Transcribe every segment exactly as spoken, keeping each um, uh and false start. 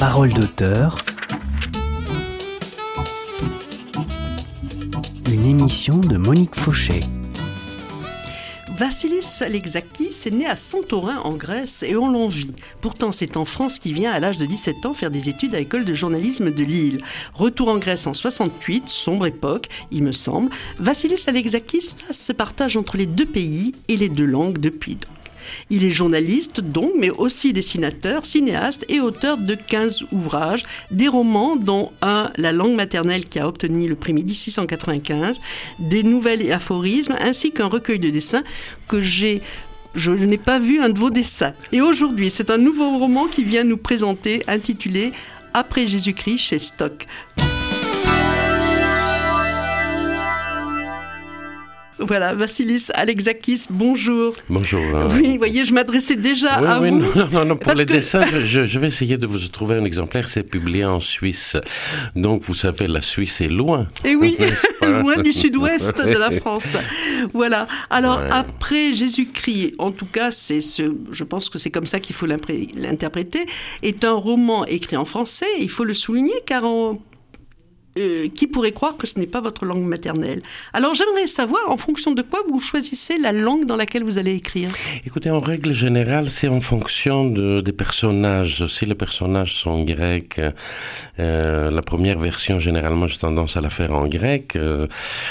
Parole d'auteur, une émission de Monique Fauché. Vassilis Alexakis est né à Santorin en Grèce et on l'envie. Pourtant, c'est en France qu'il vient à l'âge de dix-sept ans faire des études à l'école de journalisme de Lille. Retour en Grèce en soixante-huit, sombre époque, il me semble. Vassilis Alexakis là, se partage entre les deux pays et les deux langues depuis donc. Il est journaliste donc, mais aussi dessinateur, cinéaste et auteur de quinze ouvrages, des romans dont un, La langue maternelle qui a obtenu le prix Médicis cent quatre-vingt-quinze, des nouvelles et aphorismes, ainsi qu'un recueil de dessins que j'ai... Je n'ai pas vu un de vos dessins. Et aujourd'hui, c'est un nouveau roman qui vient nous présenter, intitulé « Après Jésus-Christ » chez Stock. Voilà, Vassilis Alexakis, bonjour. Bonjour. Oui, vous voyez, je m'adressais déjà oui, à oui, vous. Non, non, non pour les que... dessins, je, je vais essayer de vous trouver un exemplaire. C'est publié en Suisse. Donc, vous savez, la Suisse est loin. Et oui, loin du sud-ouest de la France. Voilà. Alors, ouais. Après Jésus-Christ, en tout cas, c'est ce, je pense que c'est comme ça qu'il faut l'interpréter, est un roman écrit en français. Il faut le souligner, car on... Euh, qui pourrait croire que ce n'est pas votre langue maternelle? Alors j'aimerais savoir en fonction de quoi vous choisissez la langue dans laquelle vous allez écrire. Écoutez, en règle générale, c'est en fonction de, des personnages. Si les personnages sont grecs, euh, la première version, généralement, j'ai tendance à la faire en grec. Euh,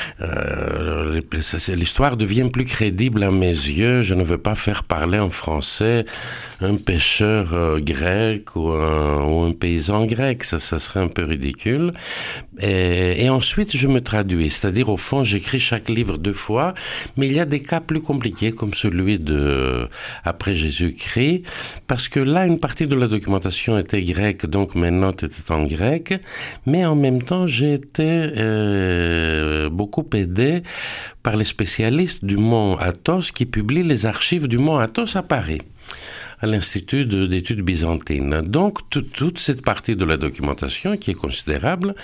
euh, l'histoire devient plus crédible à mes yeux. Je ne veux pas faire parler en français un pêcheur euh, grec ou un, ou un paysan grec. Ça, ça serait un peu ridicule. Et, et ensuite, je me traduis. C'est-à-dire, au fond, j'écris chaque livre deux fois, mais il y a des cas plus compliqués, comme celui de Après Jésus-Christ, parce que là, une partie de la documentation était grecque, donc mes notes étaient en grec, mais en même temps, j'ai été euh, beaucoup aidé par les spécialistes du mont Athos qui publient les archives du mont Athos à Paris, à l'Institut d'études byzantines. Donc, tout, toute cette partie de la documentation, qui est considérable,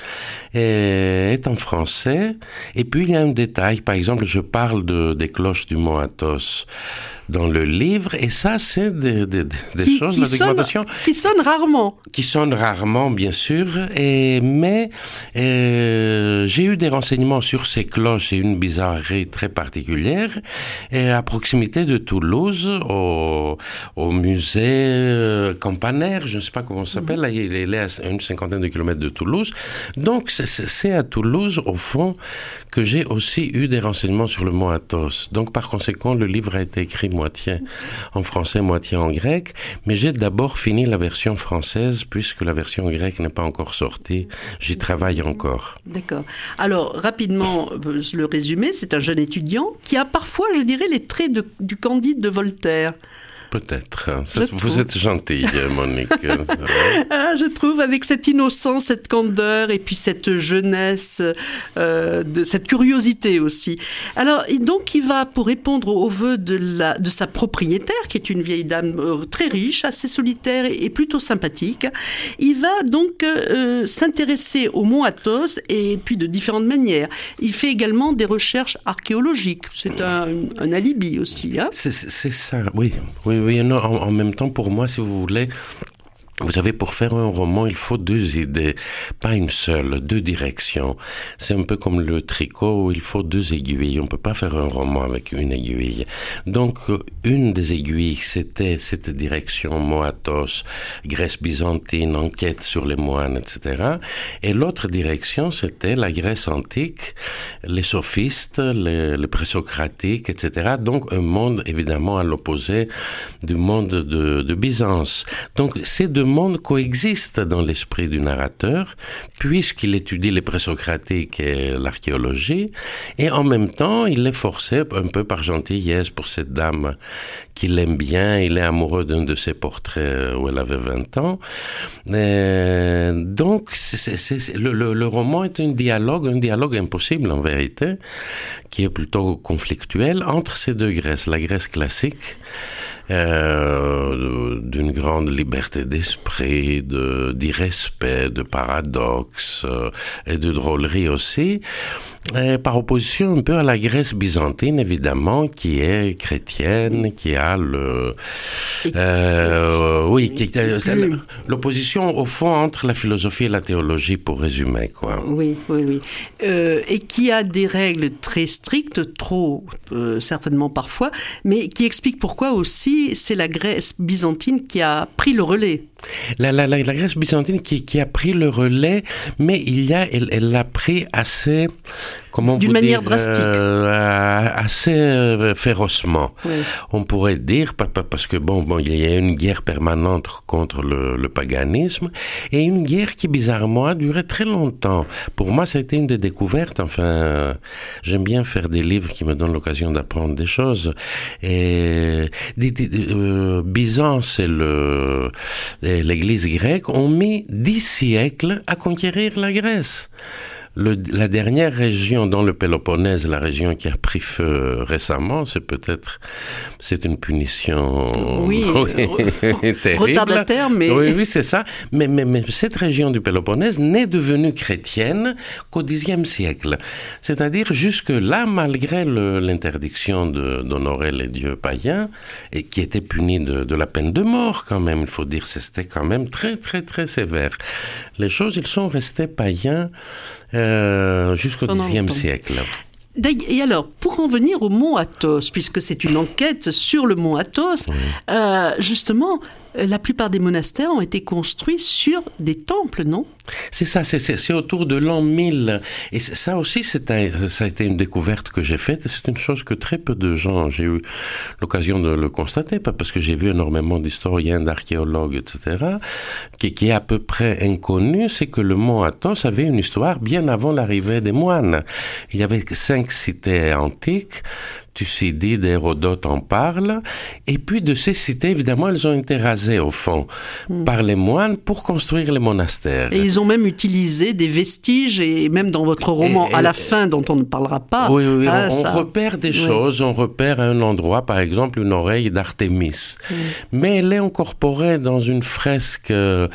est, est en français. Et puis, il y a un détail. Par exemple, je parle de, des cloches du mont Athos dans le livre, et ça, c'est des, des, des qui, choses, qui la documentation... Sonne, qui sonnent rarement. Qui sonnent rarement, bien sûr, et, mais euh, j'ai eu des renseignements sur ces cloches et une bizarrerie très particulière, et à proximité de Toulouse, au, au musée euh, Campanaire, je ne sais pas comment ça s'appelle, là, il est à une cinquantaine de kilomètres de Toulouse. Donc, c'est, c'est à Toulouse, au fond, que j'ai aussi eu des renseignements sur le mont Athos. Donc, par conséquent, le livre a été écrit moitié en français, moitié en grec, mais j'ai d'abord fini la version française, puisque la version grecque n'est pas encore sortie. J'y travaille encore. D'accord. Alors, rapidement, le résumé, c'est un jeune étudiant qui a parfois, je dirais, les traits de, du Candide de Voltaire. Peut-être. Ça, vous êtes gentille, Monique. Ah, je trouve, avec cette innocence, cette candeur, et puis cette jeunesse, euh, de, cette curiosité aussi. Alors, donc, il va, pour répondre aux vœux de, la, de sa propriétaire, qui est une vieille dame euh, très riche, assez solitaire et, et plutôt sympathique, il va donc euh, s'intéresser au mont Athos, et puis de différentes manières. Il fait également des recherches archéologiques. C'est un, un alibi aussi. Hein? C'est, c'est ça, oui. Oui. Oui, non, en, en même temps, pour moi, si vous voulez, vous savez, pour faire un roman, il faut deux idées, pas une seule, deux directions. C'est un peu comme le tricot où il faut deux aiguilles. On peut pas faire un roman avec une aiguille. Donc, une des aiguilles, c'était cette direction, mont Athos, Grèce byzantine, enquête sur les moines, et cetera. Et l'autre direction, c'était la Grèce antique, les sophistes, les, les présocratiques, et cetera. Donc, un monde, évidemment, à l'opposé du monde de, de Byzance. Donc, ces deux monde coexiste dans l'esprit du narrateur, puisqu'il étudie les présocratiques et l'archéologie, et en même temps, il est forcé, un peu par gentillesse pour cette dame qu'il aime bien, il est amoureux d'un de ses portraits où elle avait vingt ans. Et donc, c'est, c'est, c'est, le, le, le roman est un dialogue, un dialogue impossible en vérité, qui est plutôt conflictuel entre ces deux Grèces, la Grèce classique, Euh, d'une grande liberté d'esprit, de, d'irrespect, de paradoxe euh, et de drôlerie aussi, Et par opposition un peu à la Grèce byzantine, évidemment, qui est chrétienne, qui a le... Euh, oui, qui, c'est l'opposition, au fond, entre la philosophie et la théologie, pour résumer, quoi. Oui, oui, oui. Euh, et qui a des règles très strictes, trop, euh, certainement parfois, mais qui explique pourquoi aussi c'est la Grèce byzantine qui a pris le relais. La, la, la, la Grèce byzantine qui, qui a pris le relais, mais il y a, elle, elle l'a pris assez, comment d'une vous manière dire, drastique, euh, assez euh, férocement. Oui. On pourrait dire, parce que bon, bon, il y a une guerre permanente contre le, le paganisme, et une guerre qui bizarrement a duré très longtemps. Pour moi, ça a été une des découvertes. Enfin, euh, j'aime bien faire des livres qui me donnent l'occasion d'apprendre des choses. Et des, des, euh, Byzance et le l'Église grecque ont mis dix siècles à conquérir la Grèce. Le, la dernière région dans le Péloponnèse, la région qui a pris feu récemment, c'est peut-être, c'est une punition oui, oui, terrible. Retardataire, mais... Oui, oui, c'est ça. Mais, mais, mais cette région du Péloponnèse n'est devenue chrétienne qu'au Xe siècle. C'est-à-dire jusque-là, malgré le, l'interdiction de, d'honorer les dieux païens, et qui était puni de, de la peine de mort quand même, il faut dire, c'était quand même très, très, très sévère. Les choses, ils sont restés païens Euh, jusqu'au Xe siècle. Et alors, pour en venir au mont Athos, puisque c'est une enquête sur le mont Athos, oui. euh, justement, la plupart des monastères ont été construits sur des temples, non ? C'est ça, c'est, c'est, c'est autour de l'an mille. Et ça aussi, c'est un, ça a été une découverte que j'ai faite. Et c'est une chose que très peu de gens, j'ai eu l'occasion de le constater, pas parce que j'ai vu énormément d'historiens, d'archéologues, et cetera, qui, qui est à peu près inconnu, c'est que le mont Athos avait une histoire bien avant l'arrivée des moines. Il y avait cinq cités antiques. Thucydide et Hérodote en parlent, et puis de ces cités, évidemment, elles ont été rasées au fond mmh. par les moines pour construire les monastères. Et ils ont même utilisé des vestiges, et même dans votre roman, et, et, à la fin, dont on ne parlera pas. Oui, oui, ah, on, ça... on repère des oui. choses, on repère à un endroit, par exemple, une oreille d'Artémis. Mmh. Mais elle est incorporée dans une fresque,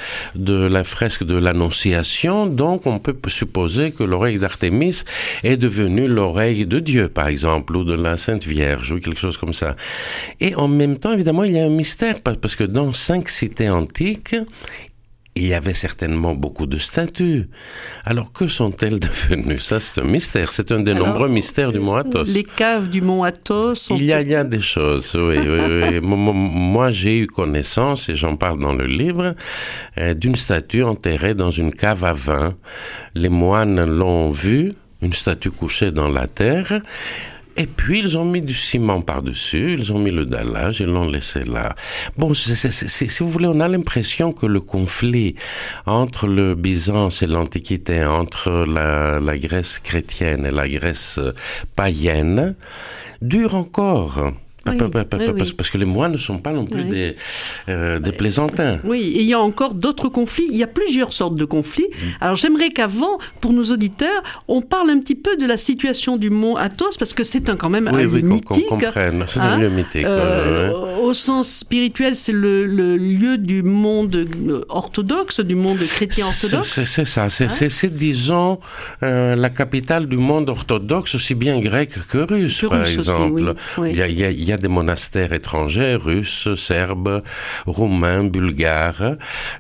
de la fresque de l'Annonciation, donc on peut supposer que l'oreille d'Artémis est devenue l'oreille de Dieu, par exemple, ou de la Sainte Vierge ou quelque chose comme ça. Et en même temps, évidemment, il y a un mystère parce que dans cinq cités antiques, il y avait certainement beaucoup de statues. Alors, que sont-elles devenues ? Ça, c'est un mystère. C'est un des Alors, nombreux mystères du mont Athos. Les caves du mont Athos sont... Il y a, il y a des choses, oui. oui, oui. Moi, j'ai eu connaissance, et j'en parle dans le livre, euh, d'une statue enterrée dans une cave à vin. Les moines l'ont vue, une statue couchée dans la terre. Et puis, ils ont mis du ciment par-dessus, ils ont mis le dallage, ils l'ont laissé là. Bon, c'est, c'est, c'est, si vous voulez, on a l'impression que le conflit entre le Byzance et l'Antiquité, entre la, la Grèce chrétienne et la Grèce païenne, dure encore. Oui, parce, oui, oui. parce que les moines ne sont pas non plus oui. des, euh, des plaisantins. Oui, et il y a encore d'autres conflits. Il y a plusieurs sortes de conflits. Mmh. Alors j'aimerais qu'avant, pour nos auditeurs, on parle un petit peu de la situation du mont Athos, parce que c'est un, quand même oui, un oui, lieu mythique. Qu'on comprenne. C'est hein? un lieu mythique. Euh, ouais, ouais. Au sens spirituel, c'est le, le lieu du monde orthodoxe, du monde chrétien orthodoxe. C'est, c'est, c'est ça. C'est, hein? c'est, c'est, disons, euh, la capitale du monde orthodoxe, aussi bien grec que russe, que par russe exemple. Aussi, oui, oui. Il y a, il y a, il y a des monastères étrangers, russes, serbes, roumains, bulgares.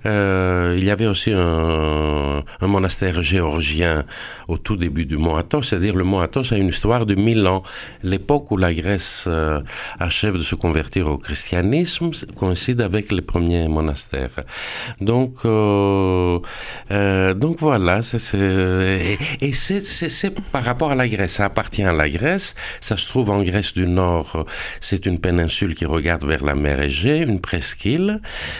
Euh, il y avait aussi un, un monastère géorgien au tout début du mont Athos, c'est-à-dire le mont Athos a une histoire de mille ans. L'époque où la Grèce euh, achève de se convertir au christianisme coïncide avec les premiers monastères. Donc, euh, euh, donc voilà, c'est, c'est, et, et c'est, c'est, c'est par rapport à la Grèce, ça appartient à la Grèce, ça se trouve en Grèce du Nord, c'est une péninsule qui regarde vers la mer Égée, une presqu'île,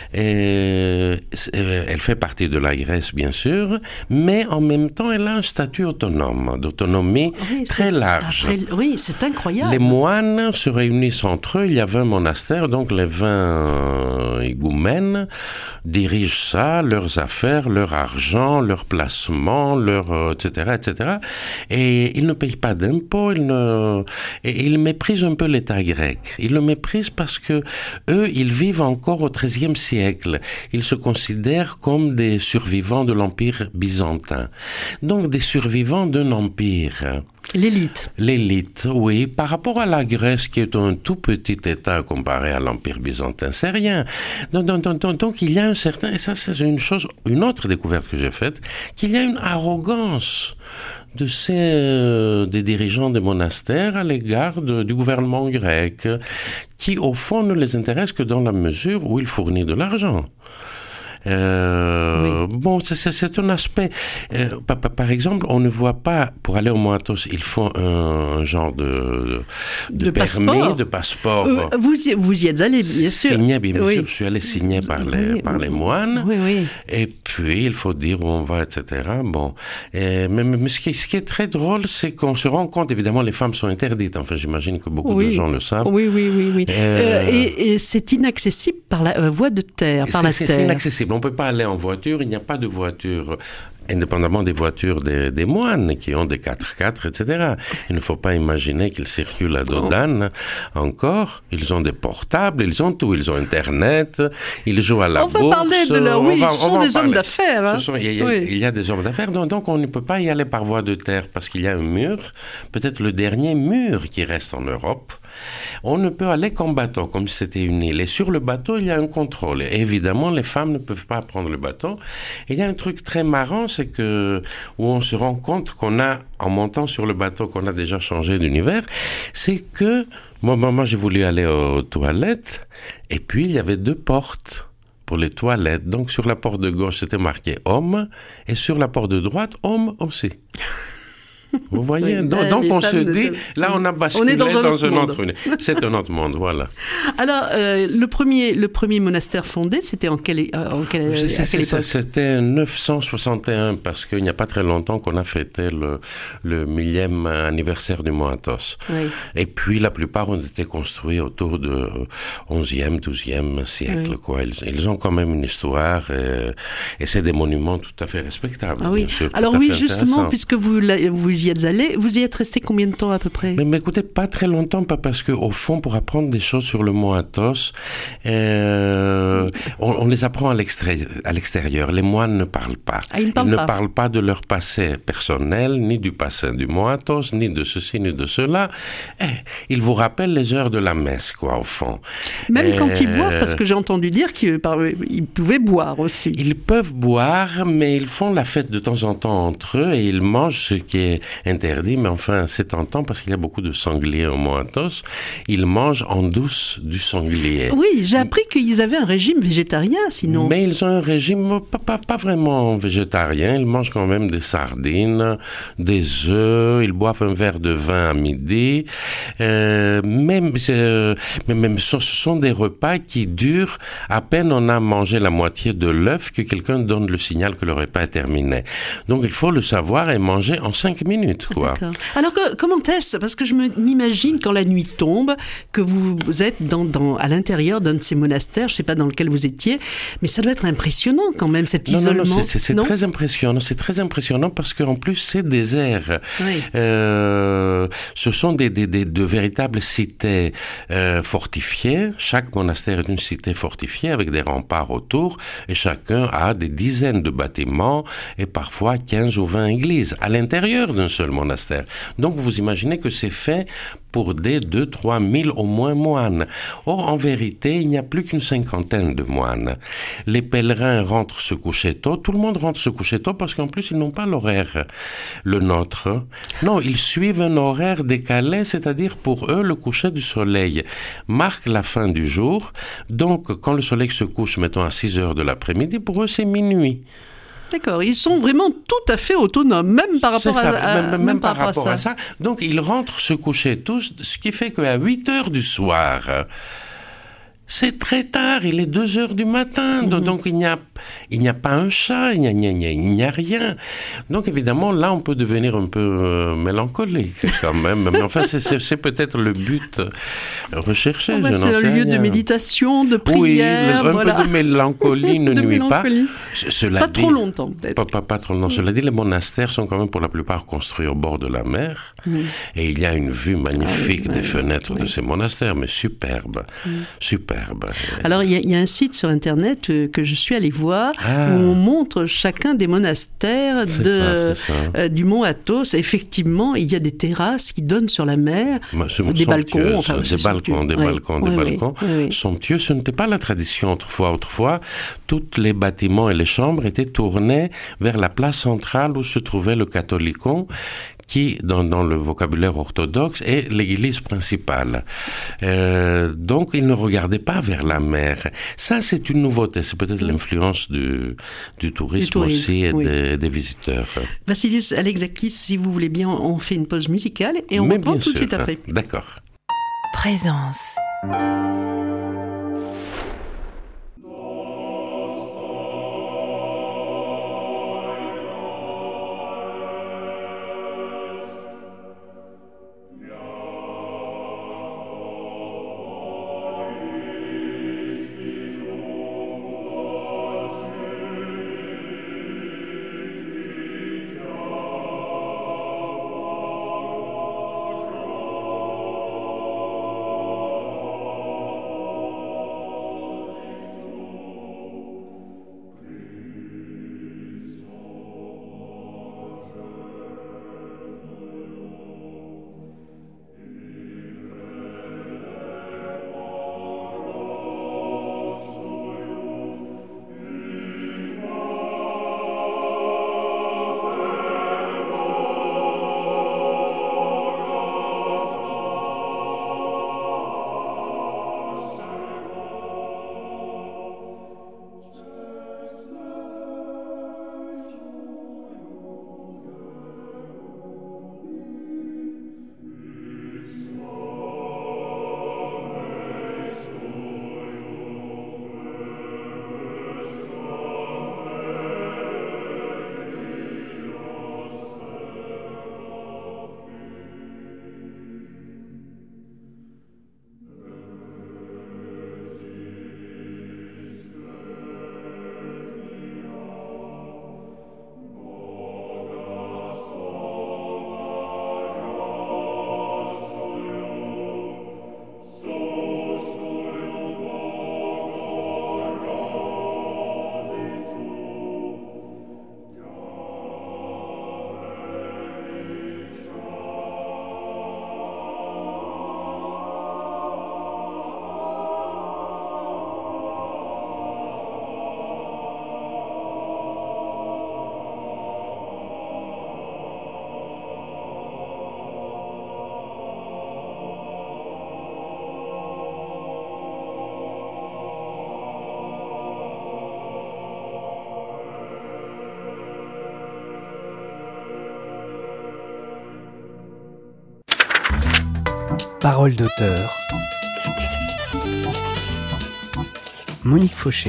et elle fait partie de la Grèce bien sûr, mais en même temps elle a un statut autonome, d'autonomie oui, très large. Très, oui, c'est incroyable. Les moines se réunissent entre eux, il y a vingt monastères, donc les vingt higoumènes dirigent ça, leurs affaires, leur argent, leurs placements, leur, et cetera, et cetera. Et ils ne payent pas d'impôts, ils, ne, et ils méprisent un peu l'État grec. Ils le méprisent parce que eux, ils vivent encore au treizième siècle. Ils se considèrent comme des survivants de l'Empire byzantin. Donc des survivants d'un empire L'élite. L'élite, oui. Par rapport à la Grèce, qui est un tout petit État comparé à l'Empire byzantin, c'est rien. Donc, donc, donc, donc, il y a un certain, et ça c'est une chose, une autre découverte que j'ai faite, qu'il y a une arrogance de ces euh, des dirigeants des monastères à l'égard de, du gouvernement grec, qui au fond ne les intéresse que dans la mesure où il fournit de l'argent. Euh, oui. Bon, c'est, c'est, c'est un aspect. Euh, par, par exemple, on ne voit pas, pour aller au Mont Athos, il faut un, un genre de, de, de permis, passeport. de passeport. Euh, vous, y, vous y êtes allé, bien sûr. Signé, bien oui. sûr. Je suis allé signer par les, oui, par les moines. Oui, oui. Et puis, il faut dire où on va, et cetera. Bon. Et, mais mais ce, qui, ce qui est très drôle, c'est qu'on se rend compte, évidemment, les femmes sont interdites. Enfin, j'imagine que beaucoup oui. de gens le savent. Oui, oui, oui. oui. Euh, euh, et, et c'est inaccessible par la euh, voie de terre, par c'est, la c'est, terre. C'est inaccessible. On ne peut pas aller en voiture, il n'y a pas de voiture, indépendamment des voitures des, des moines qui ont des quatre-quatre, et cetera. Il ne faut pas imaginer qu'ils circulent à dos d'âne encore. Ils ont des portables, ils ont tout. Ils ont Internet, ils jouent à la on bourse. On va parler de leur... Oui, va, ce sont des hommes d'affaires. Hein. Sont, il, y a, oui. il y a des hommes d'affaires, donc, donc on ne peut pas y aller par voie de terre parce qu'il y a un mur, peut-être le dernier mur qui reste en Europe. On ne peut aller qu'en bateau, comme si c'était une île. Et sur le bateau, il y a un contrôle. Et évidemment, les femmes ne peuvent pas prendre le bateau. Et il y a un truc très marrant, c'est que où on se rend compte qu'on a, en montant sur le bateau, qu'on a déjà changé d'univers, c'est que moi, moi j'ai voulu aller aux toilettes, et puis il y avait deux portes pour les toilettes. Donc sur la porte de gauche, c'était marqué homme, et sur la porte de droite, homme aussi. Vous voyez, oui, donc, donc on se dit, de... là on a basculé on est dans, un, dans autre un autre monde. C'est un autre monde, voilà. Alors, euh, le, premier, le premier monastère fondé, c'était en quelle, en quelle, c'est, à quelle époque? C'était neuf cent soixante et un, parce qu'il n'y a pas très longtemps qu'on a fêté le, le millième anniversaire du Mont Athos. Oui. Et puis la plupart ont été construits autour du onzième, douzième siècle. Oui. Quoi. Ils, ils ont quand même une histoire, et, et c'est des monuments tout à fait respectables. Ah oui. Bien sûr, alors oui, justement, puisque vous, vous y êtes allé, vous y êtes resté combien de temps à peu près? mais, mais écoutez, pas très longtemps, pas parce qu'au fond, pour apprendre des choses sur le Mont Athos, euh, on, on les apprend à l'extérieur, à l'extérieur. Les moines ne parlent pas. Ah, ils ne parlent ils pas. ne parlent pas de leur passé personnel, ni du passé du Mont Athos, ni de ceci, ni de cela. Eh, ils vous rappellent les heures de la messe, quoi, au fond. Même et quand ils boivent, parce que j'ai entendu dire qu'ils ils pouvaient boire aussi. Ils peuvent boire, mais ils font la fête de temps en temps entre eux, et ils mangent ce qui est interdit, mais enfin c'est tentant parce qu'il y a beaucoup de sangliers au Mont Athos. Ils mangent en douce du sanglier. Oui, j'ai appris qu'ils avaient un régime végétarien sinon. Mais ils ont un régime pas, pas, pas vraiment végétarien. Ils mangent quand même des sardines, des œufs, ils boivent un verre de vin à midi. Euh, même, euh, mais même ce sont des repas qui durent à peine on a mangé la moitié de l'œuf que quelqu'un donne le signal que le repas est terminé. Donc il faut le savoir et manger en cinq minutes. Quoi. Alors que, comment est-ce? Parce que je me, m'imagine quand la nuit tombe, que vous, vous êtes dans, dans, à l'intérieur d'un de ces monastères, je ne sais pas dans lequel vous étiez, mais ça doit être impressionnant quand même, cet non, isolement. Non, non, c'est, c'est, c'est non très impressionnant. C'est très impressionnant parce qu'en plus, c'est désert. Oui. Euh, ce sont des, des, des, de véritables cités euh, fortifiées. Chaque monastère est une cité fortifiée avec des remparts autour et chacun a des dizaines de bâtiments et parfois quinze ou vingt églises à l'intérieur d'un seul monastère. Donc vous imaginez que c'est fait pour des deux, trois mille au moins moines. Or, en vérité, il n'y a plus qu'une cinquantaine de moines. Les pèlerins rentrent se coucher tôt. Tout le monde rentre se coucher tôt parce qu'en plus, ils n'ont pas l'horaire, le nôtre. Non, ils suivent un horaire décalé, c'est-à-dire pour eux, le coucher du soleil marque la fin du jour. Donc, quand le soleil se couche, mettons à six heures de l'après-midi, pour eux, c'est minuit. D'accord, ils sont vraiment tout à fait autonomes, même par rapport, ça, à, à, même, même même par, par rapport à, à ça. Donc ils rentrent se coucher tous, ce qui fait qu'à huit heures du soir, c'est très tard, il est deux heures du matin, mmh. donc il n'y a, il n'y a pas un chat, il n'y a, il n'y a, il n'y a rien. Donc évidemment, là, on peut devenir un peu euh, mélancolique quand même, mais enfin, c'est, c'est, c'est peut-être le but recherché. Oh bah, je c'est n'en un sais lieu rien. de méditation, de prière. Oui, le, un voilà. peu de mélancolie ne de nuit mélancolie. pas. Cela pas dit, trop longtemps, peut-être. Pas, pas, pas trop longtemps. Cela dit, les monastères sont quand même pour la plupart construits au bord de la mer, mmh. et il y a une vue magnifique ah, oui, des oui, fenêtres oui. de ces monastères, mais superbe, mmh. superbe. superbe. Alors, il y, y a un site sur Internet euh, que je suis allée voir ah. où on montre chacun des monastères de, ça, ça. Euh, du mont Athos. Effectivement, il y a des terrasses qui donnent sur la mer, bah, des balcons. Enfin, des balcons, des oui. balcons, oui, des oui, balcons. Oui, oui. Somptueux, ce n'était pas la tradition autrefois. Autrefois, tous les bâtiments et les chambres étaient tournés vers la place centrale où se trouvait le catholicon, qui, dans, dans le vocabulaire orthodoxe, est l'église principale. Euh, donc, ils ne regardaient pas vers la mer. Ça, c'est une nouveauté. C'est peut-être l'influence du, du, tourisme, du tourisme aussi et oui. des, des visiteurs. Vassilis Alexakis, si vous voulez bien, on fait une pause musicale et on Mais reprend tout sûr. de suite après. D'accord. Présence. Parole d'auteur. Monique Fauché.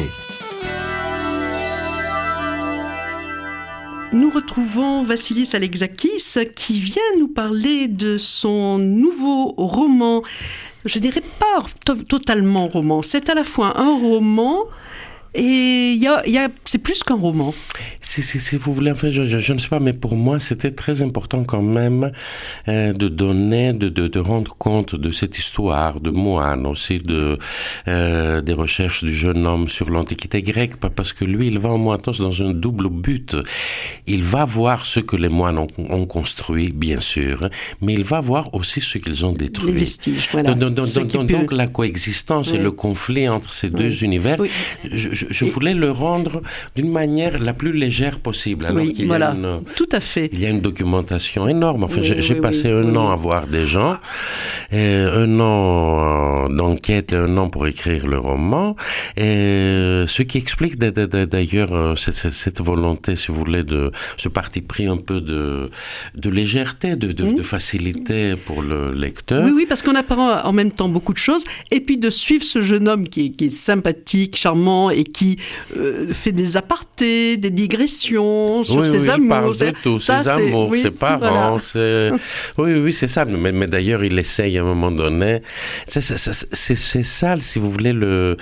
Nous retrouvons Vassilis Alexakis qui vient nous parler de son nouveau roman. Je dirais pas to- totalement roman, c'est à la fois un roman et y a, y a, c'est plus qu'un roman. Si, si, si vous voulez, enfin, je, je, je ne sais pas, mais pour moi, c'était très important quand même euh, de donner, de, de, de rendre compte de cette histoire de moine, aussi de, euh, des recherches du jeune homme sur l'Antiquité grecque, parce que lui, il va en Moatos dans un double but. Il va voir ce que les moines ont, ont construit, bien sûr, mais il va voir aussi ce qu'ils ont détruit. Les vestiges, voilà. Donc, donc, donc, peut... donc la coexistence oui. et le conflit entre ces oui. deux univers, oui. je, je, je voulais le rendre d'une manière la plus légère possible. Alors oui, qu'il voilà, y a une, tout à fait. Il y a une documentation énorme. Enfin, oui, j'ai, j'ai oui, passé oui, un oui. an à voir des gens, et un an d'enquête et un an pour écrire le roman. Et ce qui explique d'ailleurs cette, cette volonté, si vous voulez, de ce parti pris un peu de, de légèreté, de, de, mmh. de facilité pour le lecteur. Oui, oui, parce qu'on apprend en même temps beaucoup de choses. Et puis de suivre ce jeune homme qui est, qui est sympathique, charmant et qui euh, fait des apartés, des digressions sur oui, ses oui, amours. Il parle de tout, ça, ses amours, oui, ses parents. voilà. C'est... Oui, oui, c'est ça. Mais, mais d'ailleurs, il essaye à un moment donné. C'est, c'est, c'est, c'est ça, si vous voulez, le,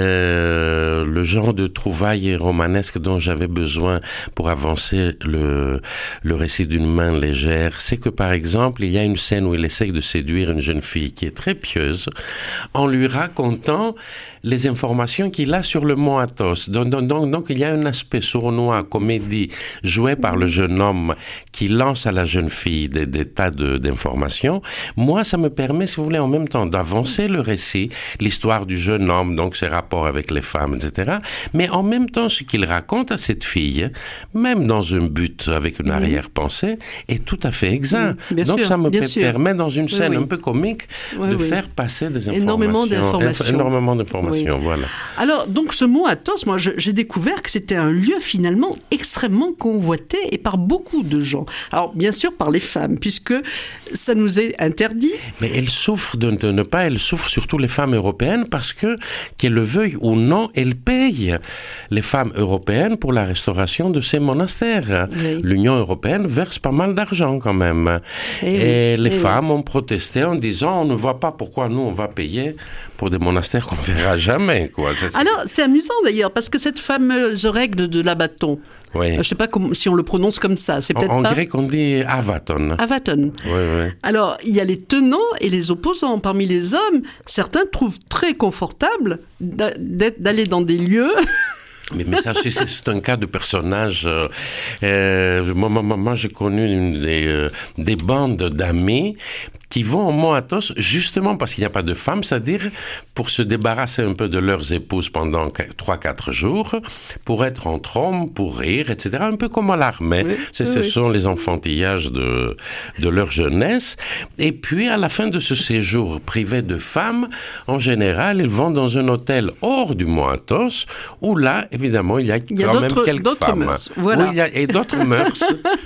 euh, le genre de trouvailles romanesques dont j'avais besoin pour avancer le, le récit d'une main légère. C'est que, par exemple, il y a une scène où il essaye de séduire une jeune fille qui est très pieuse en lui racontant les informations qu'il a sur le mont Athos. Donc, donc, donc, donc, il y a un aspect sournois, comédie, joué par le jeune homme qui lance à la jeune fille des, des tas de, d'informations. Moi, ça me permet, si vous voulez, en même temps d'avancer le récit, l'histoire du jeune homme, donc ses rapports avec les femmes, et cetera. Mais en même temps, ce qu'il raconte à cette fille, même dans un but avec une arrière-pensée, est tout à fait exact. Bien donc, sûr, ça me bien per- sûr. permet, dans une scène oui, oui. un peu comique, oui, de oui. faire passer des informations. Énormément d'informations. Inf- énormément d'informations. Oui. Voilà. Alors, donc, ce mont Athos, moi, je, j'ai découvert que c'était un lieu finalement extrêmement convoité et par beaucoup de gens. Alors, bien sûr, par les femmes, puisque ça nous est interdit. Mais elles souffrent de, de ne pas, elles souffrent surtout les femmes européennes parce que, qu'elles le veuillent ou non, elles payent les femmes européennes pour la restauration de ces monastères. Oui. L'Union européenne verse pas mal d'argent quand même. Et, et oui, les et femmes oui. ont protesté en disant on ne voit pas pourquoi nous on va payer pour des monastères qu'on ne verra jamais. Quoi. C'est, c'est... Alors, c'est amusant d'ailleurs, parce que cette fameuse règle de, de l'abaton, oui. je ne sais pas comment, si on le prononce comme ça, c'est peut-être en, en pas... En grec, on dit avaton. Avaton. Oui, oui. Alors, il y a les tenants et les opposants. Parmi les hommes, certains trouvent très confortable d'a, d'aller dans des lieux... Mais, mais ça, c'est, c'est un cas de personnage. Euh, euh, moi, moi, moi, j'ai connu une, des, euh, des bandes d'amis qui vont au mont Athos justement parce qu'il n'y a pas de femmes, c'est-à-dire pour se débarrasser un peu de leurs épouses pendant trois quatre jours, pour être entre hommes, pour rire, et cetera. Un peu comme à l'armée. Oui, c'est, oui, ce oui. sont les enfantillages de, de leur jeunesse. Et puis, à la fin de ce séjour privé de femmes, en général, ils vont dans un hôtel hors du mont Athos, où là, évidemment, il y a, il y a quand même quelques d'autres femmes. Mœurs. Voilà. Oui, il y a, et d'autres mœurs.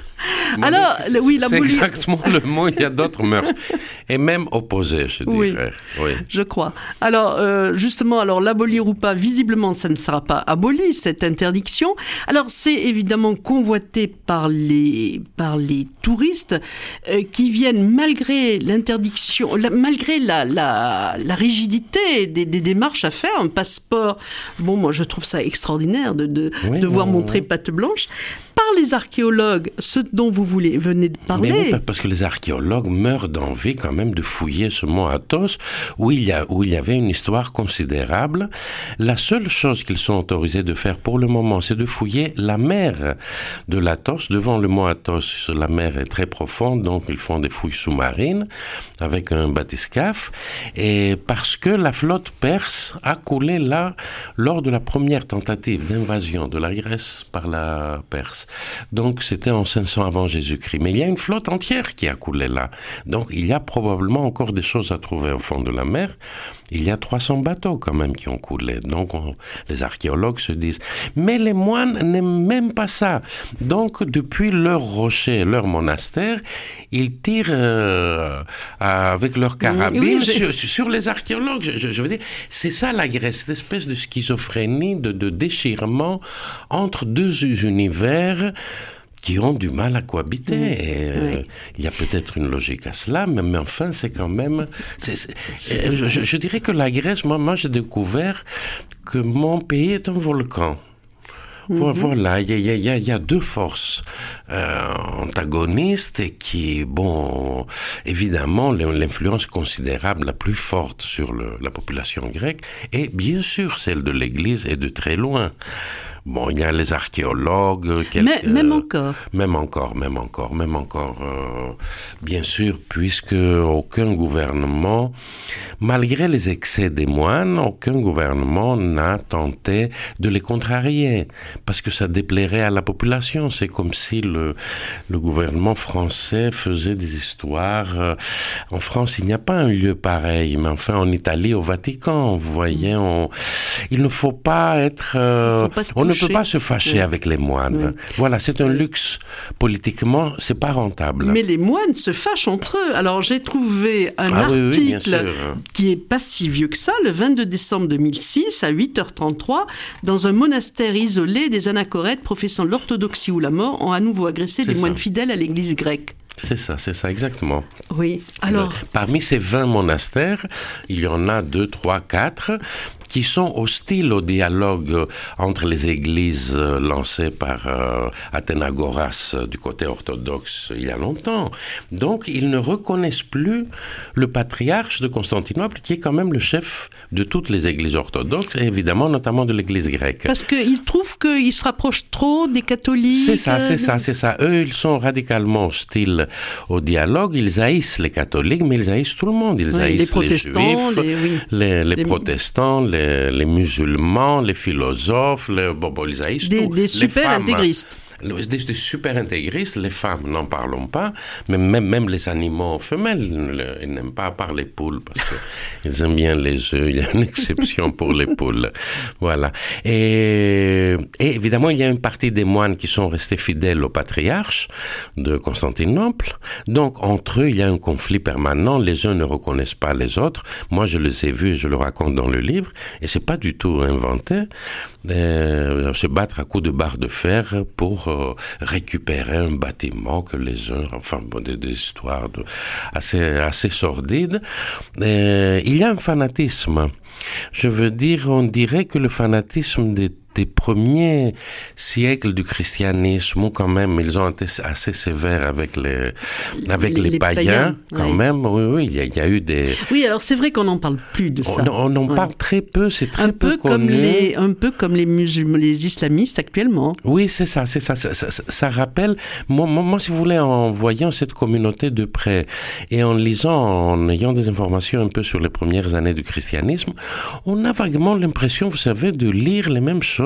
Alors, c'est, oui, la c'est boulie... exactement le mot, il y a d'autres mœurs. Et même opposées, je oui, dirais. Oui, je crois. Alors, euh, justement, alors l'abolir ou pas, visiblement, ça ne sera pas aboli, cette interdiction. Alors, c'est évidemment convoité par les, par les touristes euh, qui viennent, malgré l'interdiction, la, malgré la, la, la rigidité des, des démarches à faire, un passeport, bon, moi, je trouve ça extraordinaire de, de oui, devoir oui, montrer oui. patte blanche. Par les archéologues, ceux dont vous voulez, venez de parler. Mais oui, parce que les archéologues meurent d'envie quand même de fouiller ce mont Athos où il y a, où il y avait une histoire considérable. La seule chose qu'ils sont autorisés de faire pour le moment, c'est de fouiller la mer de l'Athos. Devant le mont Athos, la mer est très profonde, donc ils font des fouilles sous-marines avec un bathyscaphe. Et parce que la flotte perse a coulé là lors de la première tentative d'invasion de la Grèce par la Perse. Donc c'était en cinq cents avant Jésus-Christ. Mais il y a une flotte entière qui a coulé là. Donc il y a probablement encore des choses à trouver au fond de la mer. Il y a trois cents bateaux quand même qui ont coulé. Donc on, les archéologues se disent. Mais les moines n'aiment même pas ça. Donc depuis leur rocher, leur monastère, ils tirent euh, avec leur carabine oui, sur, sur les archéologues. Je, je, je veux dire, c'est ça la Grèce, cette espèce de schizophrénie, de, de déchirement entre deux univers qui ont du mal à cohabiter. Mmh. Et, euh, oui. Il y a peut-être une logique à cela, mais, mais enfin, c'est quand même... C'est, c'est, c'est, je, je dirais que la Grèce, moi, moi j'ai découvert que mon pays est un volcan. Mmh. Voilà, il y a, y, a, y a deux forces euh, antagonistes et qui, bon, évidemment, l'influence considérable, la plus forte sur le, la population grecque est bien sûr celle de l'Église et de très loin. Bon, il y a les archéologues... Quelques, Mais, même encore. Même encore, même encore, même encore. Euh, bien sûr, puisque aucun gouvernement, malgré les excès des moines, aucun gouvernement n'a tenté de les contrarier, parce que ça déplairait à la population. C'est comme si le, le gouvernement français faisait des histoires. En France, il n'y a pas un lieu pareil, mais enfin, en Italie, au Vatican, vous voyez, on... il ne faut pas être... Euh, pas on ne peut pas se fâcher oui. avec les moines. Oui. Voilà, c'est un luxe. Politiquement, c'est pas rentable. Mais les moines se fâchent entre eux. Alors, j'ai trouvé un ah, article oui, oui, qui est pas si vieux que ça, le vingt-deux décembre deux mille six, à huit heures trente-trois, dans un monastère isolé, des anachorètes professant l'orthodoxie ou la mort ont à nouveau agressé des ça. moines fidèles à l'église grecque. C'est ça, c'est ça, exactement. Oui, alors... Parmi ces vingt monastères, il y en a deux, trois, quatre qui sont hostiles au dialogue entre les églises lancées par euh, Athénagoras du côté orthodoxe il y a longtemps. Donc, ils ne reconnaissent plus le patriarche de Constantinople, qui est quand même le chef de toutes les églises orthodoxes, et évidemment, notamment de l'église grecque. Parce qu'ils trouvent qu'ils se rapprochent trop des catholiques. C'est ça, c'est ça, c'est ça. Eux, ils sont radicalement hostiles au dialogue. Ils haïssent les catholiques, mais ils haïssent tout le monde. Ils oui, haïssent les protestants, les juifs, les, oui. les, les, les protestants, les Les, les musulmans, les philosophes, les, bon, bon, ils haïssent des, tout. Des super femmes, intégristes. Des, des super intégristes, les femmes, n'en parlons pas, mais même, même les animaux femelles, ils n'aiment pas à part les poules, parce qu'ils aiment bien les œufs, il y a une exception pour les poules. Voilà. Et, et évidemment, il y a une partie des moines qui sont restés fidèles au patriarche de Constantinople. Donc, entre eux, il y a un conflit permanent, les uns ne reconnaissent pas les autres. Moi, je les ai vus et je le raconte dans le livre, et c'est pas du tout inventé. Euh, se battre à coups de barre de fer pour euh, récupérer un bâtiment que les uns, enfin bon, des, des histoires de, assez, assez sordides. Euh, il y a un fanatisme. Je veux dire, on dirait que le fanatisme des des premiers siècles du christianisme, où quand même, ils ont été assez sévères avec les, avec les, les, les païens, païens, quand oui. même. Oui, oui, il y, a, il y a eu des... Oui, alors c'est vrai qu'on n'en parle plus de ça. On, on en ouais. parle très peu, c'est très un peu, peu connu. Comme les, un peu comme les musulmans, les islamistes actuellement. Oui, c'est ça, c'est ça. Ça, ça, ça, ça rappelle... Moi, moi, si vous voulez, en voyant cette communauté de près et en lisant, en ayant des informations un peu sur les premières années du christianisme, on a vaguement l'impression, vous savez, de lire les mêmes choses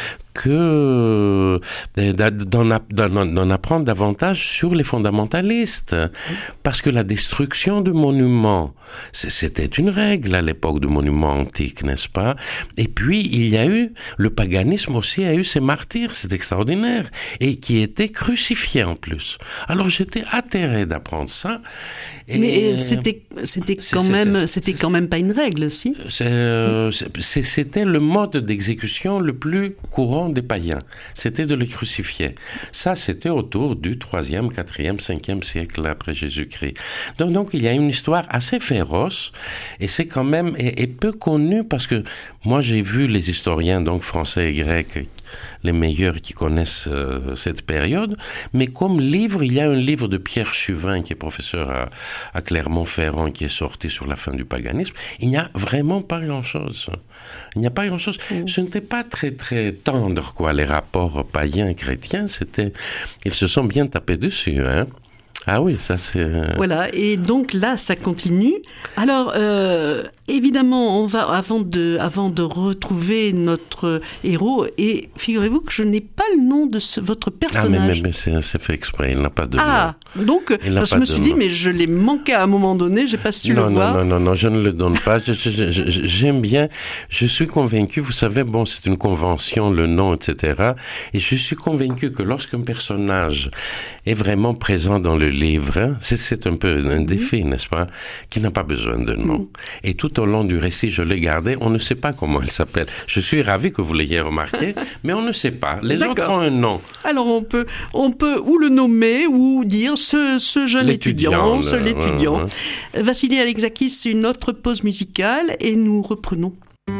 que d'en, d'en, d'en apprendre davantage sur les fondamentalistes. Parce que la destruction de monuments, c'était une règle à l'époque de monuments antiques, n'est-ce pas? Et puis, il y a eu, le paganisme aussi a eu ses martyrs, c'est extraordinaire, et qui étaient crucifiés en plus. Alors, j'étais atterré d'apprendre ça. Et mais c'était, c'était quand c'est, même, c'est, c'était c'est, quand même pas une règle, si? C'est, euh, c'est, c'était le mode d'exécution le plus courant des païens. C'était de les crucifier. Ça, c'était autour du troisième, quatrième, cinquième siècle après Jésus-Christ. Donc, donc, il y a une histoire assez féroce, et c'est quand même, et, et peu connu, parce que moi, j'ai vu les historiens, donc français et grecs, les meilleurs qui connaissent euh, cette période, mais comme livre, il y a un livre de Pierre Chuvin, qui est professeur à, à Clermont-Ferrand, qui est sorti sur la fin du paganisme. Il n'y a vraiment pas grand-chose. Il n'y a pas grand-chose. Mmh. Ce n'était pas très, très tendre, quoi, les rapports païens-chrétiens. C'était... Ils se sont bien tapés dessus, hein. Ah oui, ça c'est... Voilà, et donc là, ça continue. Alors, euh, évidemment, on va, avant de, avant de retrouver notre héros, et figurez-vous que je n'ai pas le nom de ce, votre personnage. Ah, mais, mais, mais c'est, c'est fait exprès, il n'a pas de nom. Ah, donc, je me suis dit, mais je l'ai manqué à un moment donné, j'ai pas su non, le non, voir. Non, non, non, je ne le donne pas. je, je, je, j'aime bien, je suis convaincu, vous savez, bon, c'est une convention, le nom, et cetera. Et je suis convaincu que lorsqu'un personnage est vraiment présent dans le livre, c'est, c'est un peu un défi, mmh. n'est-ce pas, qui n'a pas besoin de nom. Mmh. Et tout au long du récit, je l'ai gardé, on ne sait pas comment elle s'appelle. Je suis ravi que vous l'ayez remarqué, mais on ne sait pas. Les D'accord. autres ont un nom. Alors on peut, on peut ou le nommer, ou dire ce, ce jeune l'étudiant, étudiant, ce l'étudiant. Ouais, ouais. Vassili Alexakis, une autre pause musicale, et nous reprenons.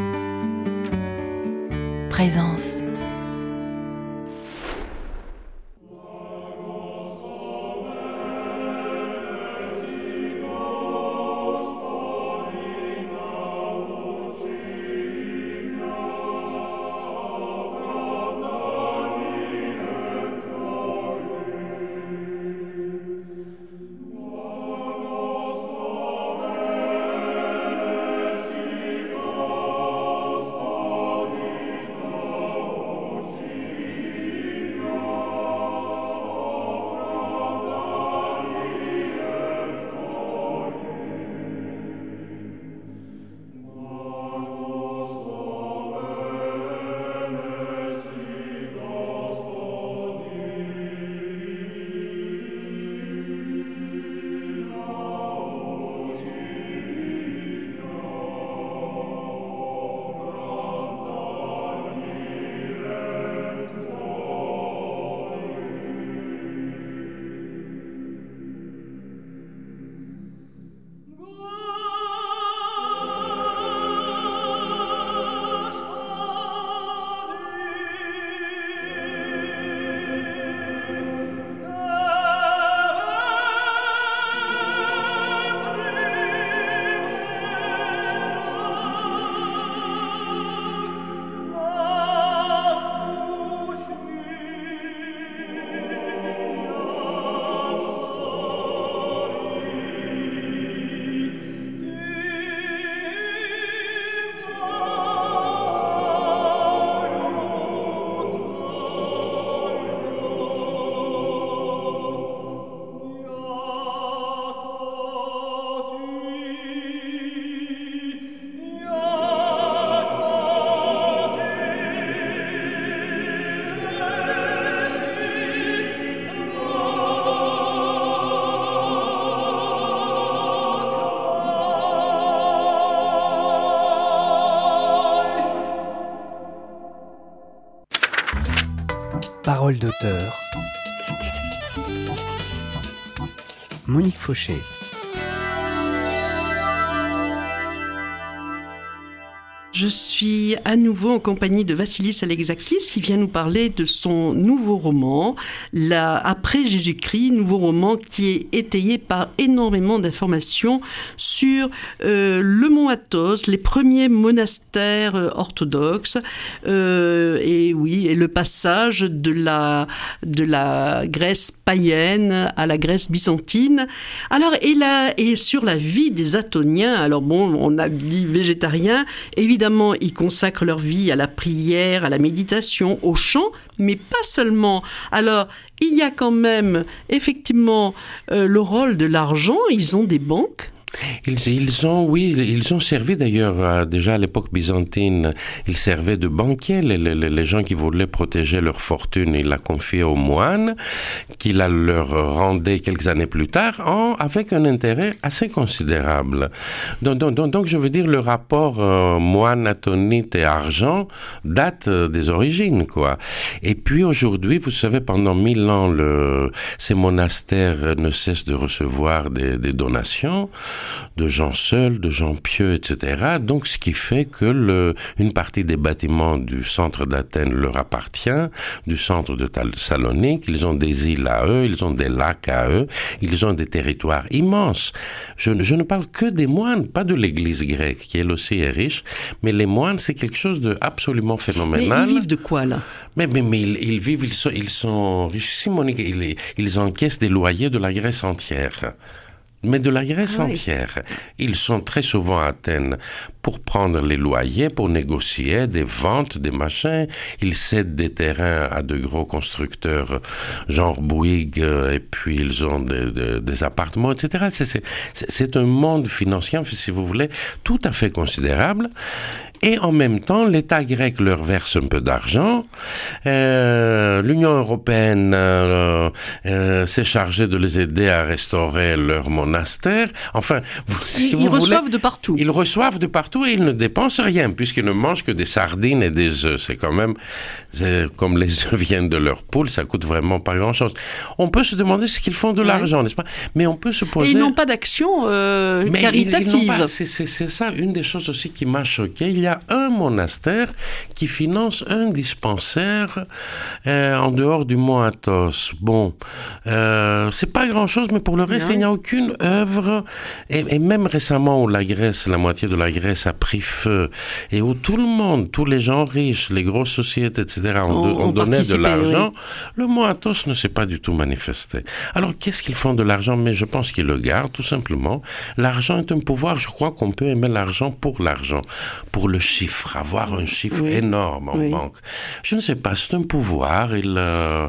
Présence. Parole d'auteur. Monique Fauché. Je suis à nouveau en compagnie de Vassilis Alexakis qui vient nous parler de son nouveau roman, la Après Jésus-Christ, nouveau roman qui est étayé par énormément d'informations sur euh, le mont Athos, les premiers monastères euh, orthodoxes, euh, et oui, et le passage de la, de la Grèce païenne à la Grèce byzantine. Alors, et, là, et sur la vie des Athoniens, alors bon, on a dit végétariens, évidemment, ils consacrent leur vie à la prière, à la méditation, au chant, mais pas seulement. Alors, il y a quand même, effectivement, euh, le rôle de l'argent. Ils ont des banques. Ils, ils ont, oui, ils ont servi d'ailleurs, euh, déjà à l'époque byzantine, ils servaient de banquiers. Les, les, les gens qui voulaient protéger leur fortune, ils la confiaient aux moines, qui la leur rendaient quelques années plus tard, en, avec un intérêt assez considérable. Donc, donc, donc je veux dire, le rapport euh, moine, atonite et argent date euh, des origines, quoi. Et puis aujourd'hui, vous savez, pendant mille ans, le, ces monastères ne cessent de recevoir des, des donations de gens seuls, de gens pieux, et cetera. Donc, ce qui fait que le, une partie des bâtiments du centre d'Athènes leur appartient, du centre de Thessalonique. Ils ont des îles à eux, ils ont des lacs à eux, ils ont des territoires immenses. Je, je ne parle que des moines, pas de l'église grecque, qui elle aussi est riche, mais les moines, c'est quelque chose d'absolument phénoménal. Mais ils vivent de quoi, là ? Mais, mais, mais ils, ils vivent, ils sont, ils sont riches. Monique, ils, ils encaissent des loyers de la Grèce entière. Mais de la Grèce ah, entière. Oui. Ils sont très souvent à Athènes pour prendre les loyers, pour négocier des ventes, des machins. Ils cèdent des terrains à de gros constructeurs, genre Bouygues, et puis ils ont des, des, des appartements, et cetera. C'est, c'est, c'est un monde financier, si vous voulez, tout à fait considérable. Et en même temps, l'État grec leur verse un peu d'argent. Euh, L'Union européenne euh, euh, s'est chargée de les aider à restaurer leur monastère. Enfin, vous, si ils, vous ils voulez, reçoivent de partout. Ils reçoivent de partout et ils ne dépensent rien, puisqu'ils ne mangent que des sardines et des œufs. C'est quand même, c'est, comme les œufs viennent de leur poule, ça coûte vraiment pas grand-chose. On peut se demander ce qu'ils font de ouais. l'argent, n'est-ce pas ? Mais on peut se poser... Et ils n'ont pas d'action euh, caritative. Ils, ils pas, c'est, c'est, c'est ça, une des choses aussi qui m'a choqué. Il y a un monastère qui finance un dispensaire euh, en dehors du mont Athos. Bon, euh, c'est pas grand-chose, mais pour le reste, non. il n'y a aucune œuvre. Et, et même récemment, où la Grèce, la moitié de la Grèce a pris feu, et où tout le monde, tous les gens riches, les grosses sociétés, et cetera, ont, on, ont donné de l'argent, oui. le mont Athos ne s'est pas du tout manifesté. Alors, qu'est-ce qu'ils font de l'argent ? Mais je pense qu'ils le gardent, tout simplement. L'argent est un pouvoir. Je crois qu'on peut aimer l'argent pour l'argent, pour le chiffre. Avoir un chiffre oui. énorme en oui. banque. Je ne sais pas, c'est un pouvoir, il, euh,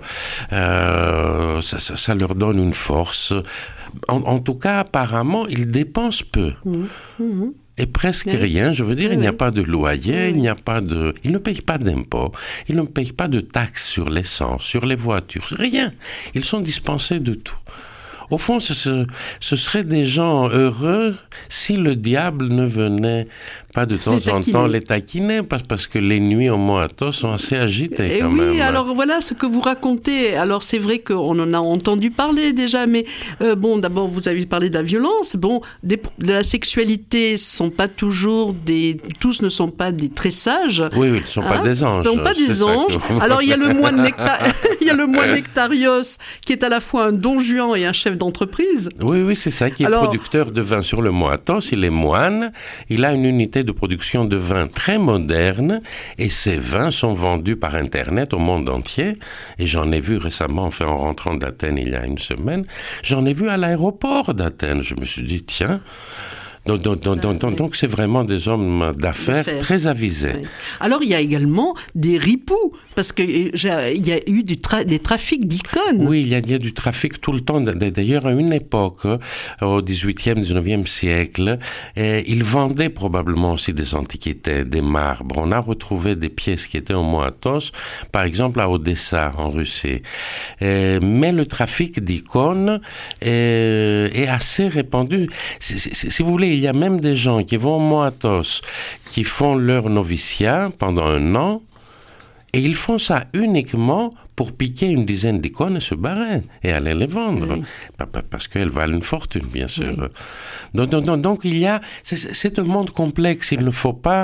euh, ça, ça, ça leur donne une force. En, en tout cas, apparemment, ils dépensent peu. Mmh. Mmh. Et presque oui. rien, je veux dire, oui, il n'y a oui. pas de loyer, oui. il n'y a pas de... Ils ne payent pas d'impôts, ils ne payent pas de taxes sur l'essence, sur les voitures, rien. Ils sont dispensés de tout. Au fond, ce, ce, ce seraient des gens heureux si le diable ne venait pas de temps en temps les taquiner, parce, parce que les nuits au mont Athos sont assez agitées quand oui, même. Oui, alors voilà ce que vous racontez. Alors c'est vrai qu'on en a entendu parler déjà, mais euh, bon, d'abord vous avez parlé de la violence. Bon, des, de la sexualité, sont pas toujours des, tous ne sont pas des très sages. Oui, oui, ils ne sont hein, pas des anges. Ils ne sont pas des anges. Alors il y a le moine Necta... il y a le moine Nectarios qui est à la fois un don Juan et un chef d'entreprise. Oui, oui, c'est ça, qui est alors... producteur de vin sur le mont Athos. Il est moine. Il a une unité de production de vin très moderne et ces vins sont vendus par Internet au monde entier. Et j'en ai vu récemment, enfin en rentrant d'Athènes il y a une semaine, j'en ai vu à l'aéroport d'Athènes. Je me suis dit, tiens... Donc, donc, donc, donc, donc c'est vraiment des hommes d'affaires, d'affaires. très avisés. Oui. Alors, il y a également des ripoux, parce qu'il y a eu du tra- des trafics d'icônes. Oui, il y, a, il y a du trafic tout le temps. D'ailleurs, à une époque, au dix-huitième, dix-neuvième siècle, eh, ils vendaient probablement aussi des antiquités, des marbres. On a retrouvé des pièces qui étaient au mont Athos, par exemple à Odessa, en Russie. Eh, mais le trafic d'icônes est, est assez répandu. Si, si, si vous voulez, il y a même des gens qui vont au mont Athos, qui font leur noviciat pendant un an, et ils font ça uniquement pour piquer une dizaine d'icônes et se barrer et aller les vendre. Oui. Parce qu'elles valent une fortune, bien sûr. Oui. Donc, donc, donc, il y a... C'est, c'est un monde complexe. Il ne faut pas...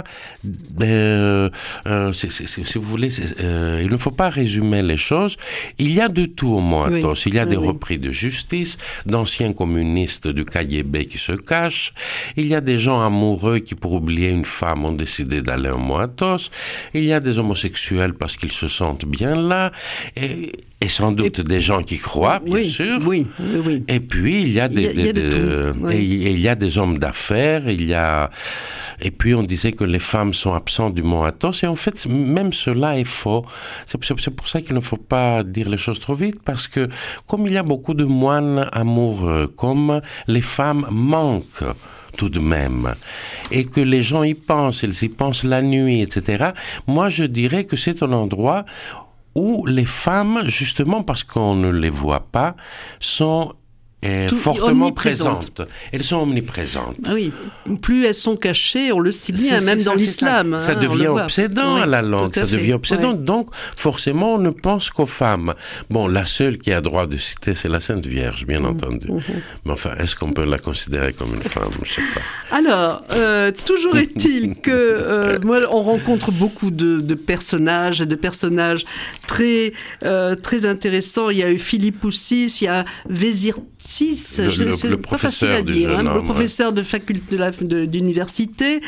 Euh, euh, c'est, c'est, c'est, si vous voulez, euh, il ne faut pas résumer les choses. Il y a de tout au Mont Athos. Oui. Il y a oui, des oui. repris de justice, d'anciens communistes du K G B qui se cachent. Il y a des gens amoureux qui, pour oublier une femme, ont décidé d'aller au Mont Athos. Il y a des homosexuels parce qu'ils se sentent bien là. Et, et sans doute et, des gens qui croient, bien oui, sûr. Oui, oui, oui. Et puis, il y a des, il y a, des, il y a de des, oui. et, et il y a des hommes d'affaires, il y a... Et puis, on disait que les femmes sont absentes du Mont Athos. Et en fait, même cela est faux. C'est, c'est, c'est pour ça qu'il ne faut pas dire les choses trop vite, parce que comme il y a beaucoup de moines amoureux, comme les femmes manquent tout de même, et que les gens y pensent, ils y pensent la nuit, et cetera, moi, je dirais que c'est un endroit où les femmes, justement parce qu'on ne les voit pas, sont Tout, fortement présentes. Elles sont omniprésentes. Ah oui, plus elles sont cachées, on le sait bien, c'est, même c'est dans ça, l'islam. Ça, ça hein, devient obsédant oui, à la langue, ça fait. devient obsédant. Oui. Donc, forcément, on ne pense qu'aux femmes. Bon, la seule qui a droit de citer, c'est la Sainte Vierge, bien mmh. entendu. Mmh. Mais enfin, est-ce qu'on peut la considérer comme une femme? Je sais pas. Alors, euh, toujours est-il que euh, moi, on rencontre beaucoup de, de personnages, de personnages très, euh, très intéressants. Il y a eu Philippe Poussis, il y a Vézir Le, je, le, c'est le pas facile à dire, hein, homme, le professeur ouais. de faculté de la, de, d'université,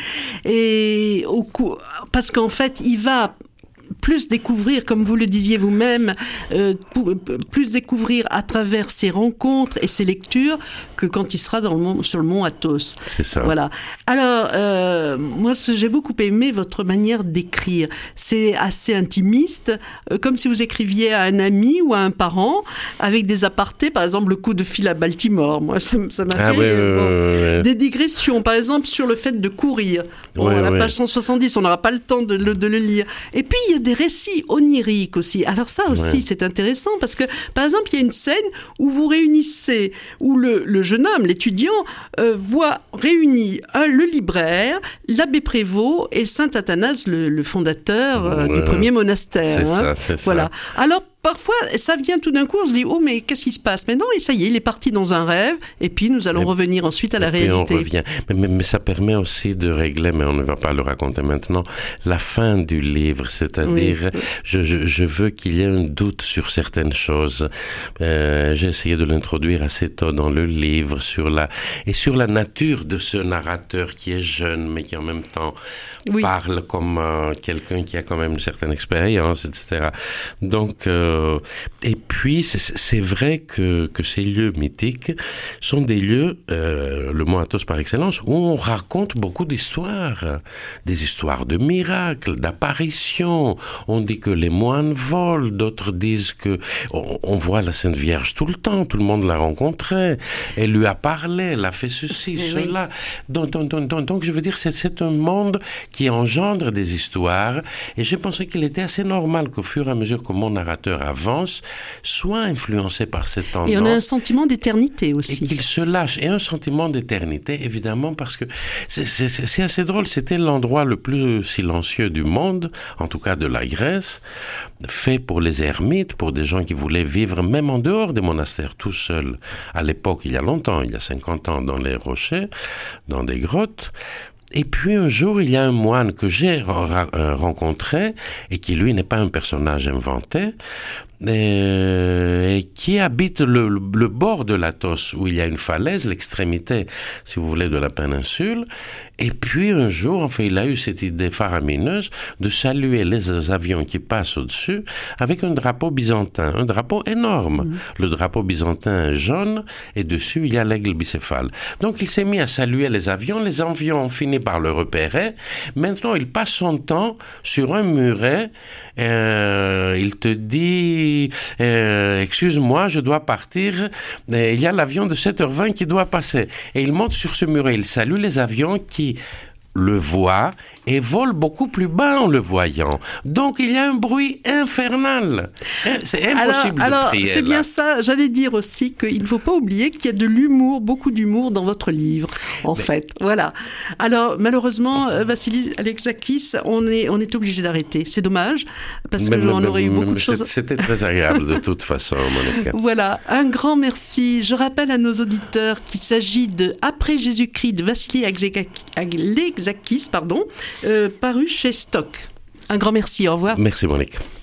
et au coup, parce qu'en fait, il va plus découvrir, comme vous le disiez vous-même, euh, pour, plus découvrir à travers ses rencontres et ses lectures que quand il sera dans le mont, sur le mont Athos. C'est ça. Voilà. Alors, euh, moi, ce, j'ai beaucoup aimé votre manière d'écrire. C'est assez intimiste, euh, comme si vous écriviez à un ami ou à un parent, avec des apartés, par exemple, le coup de fil à Baltimore. Moi, ça, ça m'a ah, fait... Oui, bon, oui, oui. Des digressions, par exemple, sur le fait de courir. Bon, oui, à la oui. page cent soixante-dix, on n'aura pas le temps de le, de le lire. Et puis, il y a des récits oniriques aussi. Alors ça aussi, ouais. c'est intéressant parce que, par exemple, il y a une scène où vous réunissez, où le, le jeune homme, l'étudiant, euh, voit réunis un, le libraire, l'abbé Prévost et saint Athanase, le, le fondateur euh, ouais. du premier monastère. C'est hein. ça, c'est voilà. ça. Alors, parfois, ça vient tout d'un coup, on se dit « Oh, mais qu'est-ce qui se passe ?» Mais non, et ça y est, il est parti dans un rêve, et puis nous allons et, revenir ensuite à la réalité. Et on revient. Mais, mais, mais ça permet aussi de régler, mais on ne va pas le raconter maintenant, la fin du livre. C'est-à-dire, oui. je, je, je veux qu'il y ait un doute sur certaines choses. Euh, j'ai essayé de l'introduire assez tôt dans le livre, sur la, et sur la nature de ce narrateur qui est jeune, mais qui en même temps oui. parle comme euh, quelqu'un qui a quand même une certaine expérience, et cetera. Donc, euh, et puis, c'est, c'est vrai que, que ces lieux mythiques sont des lieux, euh, le Mont Athos par excellence, où on raconte beaucoup d'histoires. Des histoires de miracles, d'apparitions. On dit que les moines volent, d'autres disent que... On, on voit la Sainte Vierge tout le temps, tout le monde l'a rencontrée. Elle lui a parlé, elle a fait ceci, oui, cela. Oui. Donc, donc, donc, donc, je veux dire, c'est, c'est un monde qui engendre des histoires. Et j'ai pensé qu'il était assez normal qu'au fur et à mesure que mon narrateur avance, soit influencé par cette tendance. Et on a un sentiment d'éternité aussi. Et qu'il se lâche. Et un sentiment d'éternité, évidemment, parce que c'est, c'est, c'est assez drôle. C'était l'endroit le plus silencieux du monde, en tout cas de la Grèce, fait pour les ermites, pour des gens qui voulaient vivre même en dehors des monastères, tout seuls. À l'époque, il y a longtemps, il y a cinquante ans, dans les rochers, dans des grottes. Et puis un jour, il y a un moine que j'ai ra- rencontré et qui, lui, n'est pas un personnage inventé, et qui habite le, le bord de l'Athos, où il y a une falaise, l'extrémité, si vous voulez, de la péninsule. Et puis un jour, enfin, il a eu cette idée faramineuse de saluer les avions qui passent au-dessus avec un drapeau byzantin, un drapeau énorme. Mmh. Le drapeau byzantin est jaune et dessus, il y a l'aigle bicéphale. Donc, il s'est mis à saluer les avions. Les avions ont fini par le repérer. Maintenant, il passe son temps sur un muret. Euh, il te dit, euh, excuse-moi, je dois partir. Euh, il y a l'avion de sept heures vingt qui doit passer. Et il monte sur ce muret. Il salue les avions qui le voient et vole beaucoup plus bas en le voyant. Donc il y a un bruit infernal. C'est impossible alors, de prier. Alors, c'est bien ça. J'allais dire aussi qu'il ne faut pas oublier qu'il y a de l'humour, beaucoup d'humour dans votre livre, en Mais... fait. Voilà. Alors, malheureusement, Vassili Alexakis, on est, on est obligé d'arrêter. C'est dommage, parce qu'on aurait eu beaucoup de choses. C'était très agréable de toute façon, Monica. Voilà. Un grand merci. Je rappelle à nos auditeurs qu'il s'agit de Après Jésus-Christ de Vassili Alexakis, pardon, euh, paru chez Stock. Un grand merci. Au revoir. Merci, Monica.